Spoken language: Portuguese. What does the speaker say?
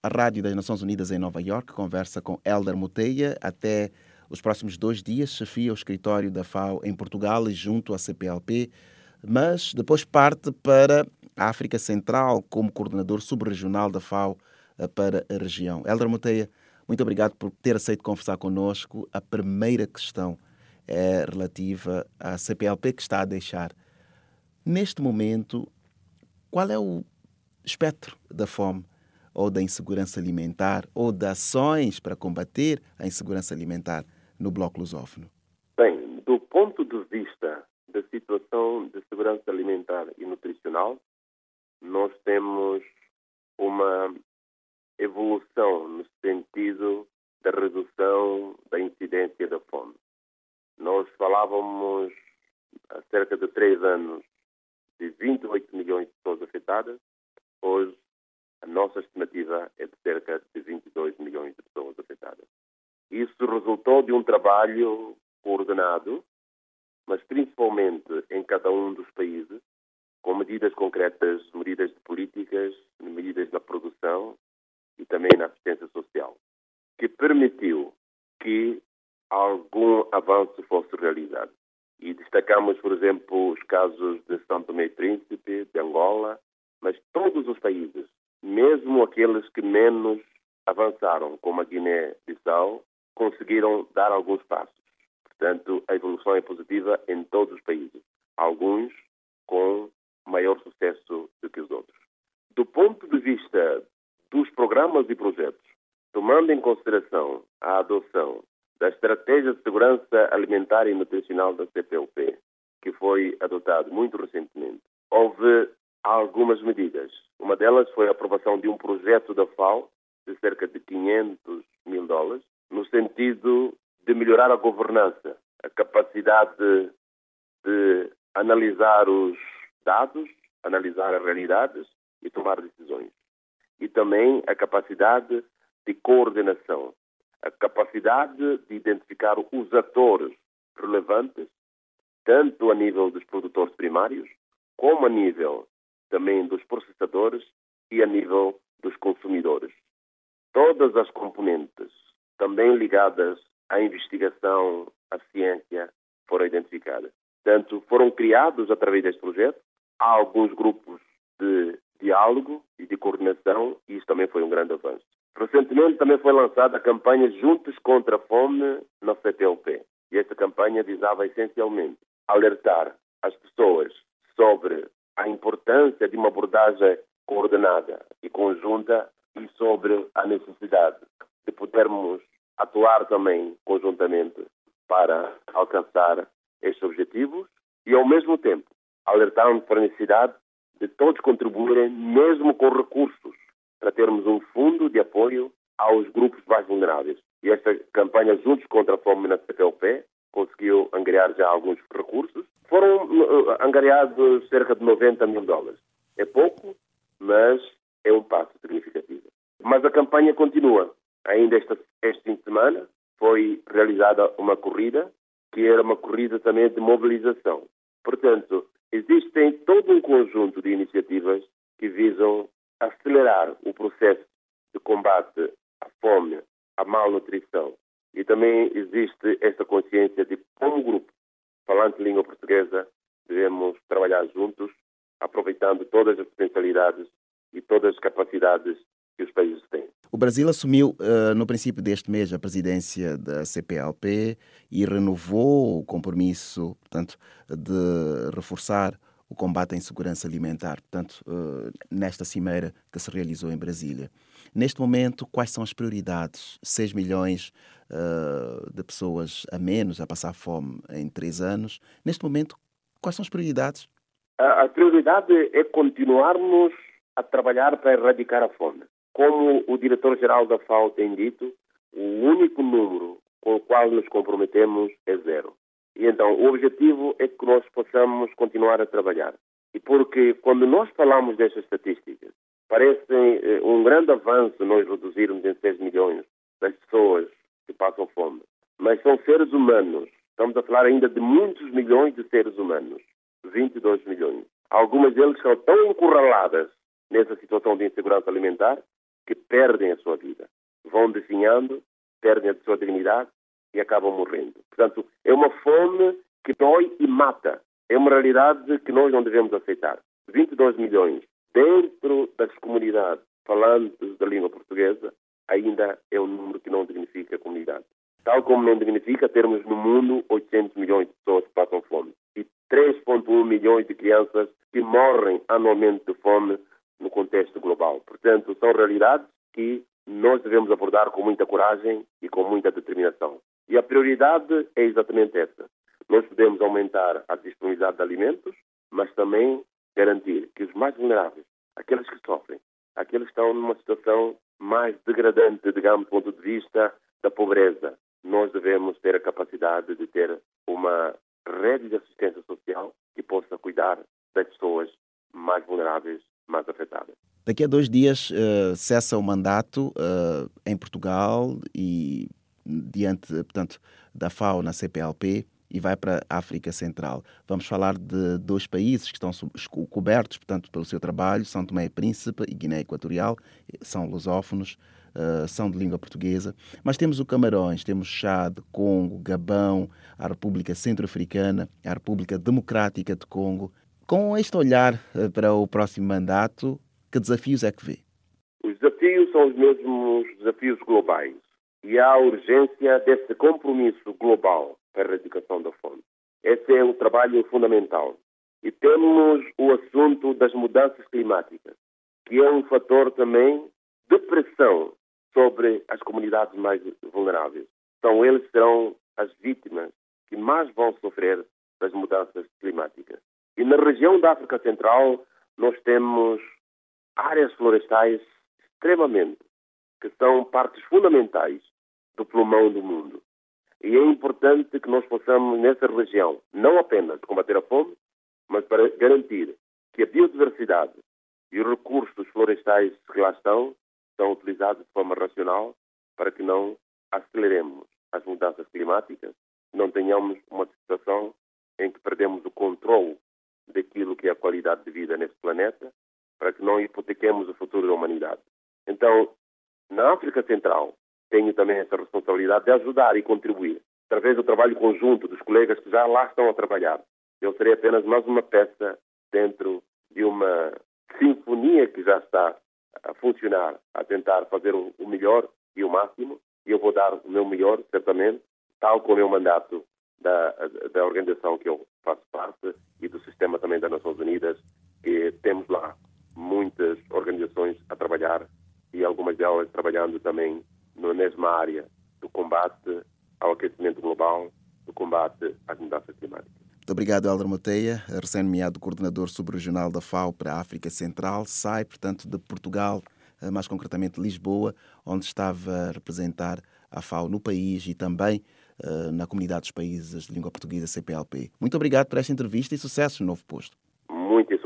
A Rádio das Nações Unidas em Nova Iorque conversa com Hélder Muteia. Até os próximos 2 dias, chefia o escritório da FAO em Portugal e junto à CPLP, mas depois parte para a África Central como coordenador subregional da FAO para a região. Hélder Muteia, muito obrigado por ter aceito conversar connosco. A primeira questão é relativa à CPLP que está a deixar. Neste momento, qual é o espectro da fome ou da insegurança alimentar ou de ações para combater a insegurança alimentar no Bloco Lusófono? Bem, do ponto de vista da situação de segurança alimentar e nutricional, nós temos uma evolução no sentido da redução da incidência da fome. Nós falávamos há cerca de 3 anos de 28 milhões de pessoas afetadas. Hoje, a nossa estimativa é de cerca de 22 milhões de pessoas afetadas. Isso resultou de um trabalho coordenado, mas principalmente em cada um dos países, com medidas concretas, medidas de políticas, medidas na produção e também na assistência social, que permitiu que algum avanço fosse realizado. E destacamos, por exemplo, os casos de São Tomé e Príncipe, de Angola, mas todos os países, mesmo aqueles que menos avançaram, como a Guiné-Bissau, conseguiram dar alguns passos. Portanto, a evolução é positiva em todos os países, alguns com maior sucesso do que os outros. Do ponto de vista dos programas e projetos, tomando em consideração a adoção da Estratégia de Segurança Alimentar e Nutricional da CPLP, que foi adotado muito recentemente, houve algumas medidas. Uma delas foi a aprovação de um projeto da FAO de cerca de $500 mil, no sentido de melhorar a governança, a capacidade de analisar os dados, analisar as realidades e tomar decisões. E também a capacidade de coordenação, a capacidade de identificar os atores relevantes, tanto a nível dos produtores primários, como a nível também dos processadores e a nível dos consumidores. Todas as componentes, também ligadas à investigação, à ciência, foram identificadas. Portanto, foram criados, através deste projeto, há alguns grupos de diálogo e de coordenação, e isso também foi um grande avanço. Recentemente também foi lançada a campanha Juntos contra a Fome na CPLP. E esta campanha visava essencialmente alertar as pessoas sobre a importância de uma abordagem coordenada e conjunta e sobre a necessidade de podermos atuar também conjuntamente para alcançar estes objetivos e, ao mesmo tempo, alertarmos para a necessidade de todos contribuírem, mesmo com recursos, para termos um fundo de apoio aos grupos mais vulneráveis. E esta campanha Juntos contra a Fome na CPLP conseguiu angariar já alguns recursos. Foram angariados cerca de $90 mil. É pouco, mas é um passo significativo. Mas a campanha continua. Ainda este fim de semana foi realizada uma corrida, que era uma corrida também de mobilização. Portanto, existem todo um conjunto de iniciativas que visam acelerar o processo de combate à fome, à malnutrição. E também existe esta consciência de, como grupo falante de língua portuguesa, devemos trabalhar juntos, aproveitando todas as potencialidades e todas as capacidades que os países têm. O Brasil assumiu no princípio deste mês a presidência da CPLP e renovou o compromisso, portanto, de reforçar o combate à insegurança alimentar, portanto, nesta cimeira que se realizou em Brasília. Neste momento, quais são as prioridades? 6 milhões de pessoas a menos a passar fome em 3 anos. Neste momento, quais são as prioridades? A prioridade é continuarmos a trabalhar para erradicar a fome. Como o diretor-geral da FAO tem dito, o único número com o qual nos comprometemos é 0. E então, o objetivo é que nós possamos continuar a trabalhar. E porque quando nós falamos destas estatísticas, parece um grande avanço nós reduzirmos em 6 milhões das pessoas que passam fome. Mas são seres humanos. Estamos a falar ainda de muitos milhões de seres humanos. 22 milhões. Algumas deles são tão encurraladas nessa situação de insegurança alimentar que perdem a sua vida. Vão definhando, perdem a sua dignidade e acabam morrendo. Portanto, é uma fome que dói e mata. É uma realidade que nós não devemos aceitar. 22 milhões dentro das comunidades falantes da língua portuguesa ainda é um número que não dignifica a comunidade. Tal como não dignifica termos no mundo 800 milhões de pessoas que passam fome e 3,1 milhões de crianças que morrem anualmente de fome no contexto global. Portanto, são realidades que nós devemos abordar com muita coragem e com muita determinação. E a prioridade é exatamente essa. Nós podemos aumentar a disponibilidade de alimentos, mas também garantir que os mais vulneráveis, aqueles que sofrem, aqueles que estão numa situação mais degradante, digamos, do ponto de vista da pobreza, nós devemos ter a capacidade de ter uma rede de assistência social que possa cuidar das pessoas mais vulneráveis, mais afetadas. Daqui a 2 dias cessa o mandato em Portugal e diante, portanto, da FAO na CPLP e vai para a África Central. Vamos falar de 2 países que estão cobertos, portanto, pelo seu trabalho, São Tomé e Príncipe e Guiné Equatorial, são lusófonos, são de língua portuguesa, mas temos o Camarões, temos Chad, Congo, Gabão, a República Centro-Africana, a República Democrática de Congo. Com este olhar para o próximo mandato, que desafios é que vê? Os desafios são os mesmos desafios globais e há a urgência desse compromisso global para a erradicação da fome. Esse é um trabalho fundamental. E temos o assunto das mudanças climáticas, que é um fator também de pressão sobre as comunidades mais vulneráveis. Então, eles serão as vítimas que mais vão sofrer das mudanças climáticas. E na região da África Central, nós temos áreas florestais extremamente, que são partes fundamentais do pulmão do mundo. E é importante que nós possamos, nessa região, não apenas combater a fome, mas para garantir que a biodiversidade e os recursos florestais que lá estão são utilizados de forma racional para que não aceleremos as mudanças climáticas, não tenhamos uma situação em que perdemos o controle daquilo que é a qualidade de vida nesse planeta, para que não hipotequemos o futuro da humanidade. Então, na África Central, tenho também essa responsabilidade de ajudar e contribuir, através do trabalho conjunto dos colegas que já lá estão a trabalhar. Eu serei apenas mais uma peça dentro de uma sinfonia que já está a funcionar, a tentar fazer o melhor e o máximo, e eu vou dar o meu melhor, certamente, tal como é o mandato da organização que eu faço parte e do sistema também das Nações Unidas, que temos lá muitas organizações a trabalhar e algumas delas trabalhando também na mesma área do combate ao aquecimento global, do combate às mudanças climáticas. Muito obrigado, Hélder Moteia, recém-nomeado coordenador subregional da FAO para a África Central. Sai, portanto, de Portugal, mais concretamente Lisboa, onde estava a representar a FAO no país e também na comunidade dos países de língua portuguesa CPLP. Muito obrigado por esta entrevista e sucesso no novo posto. Muito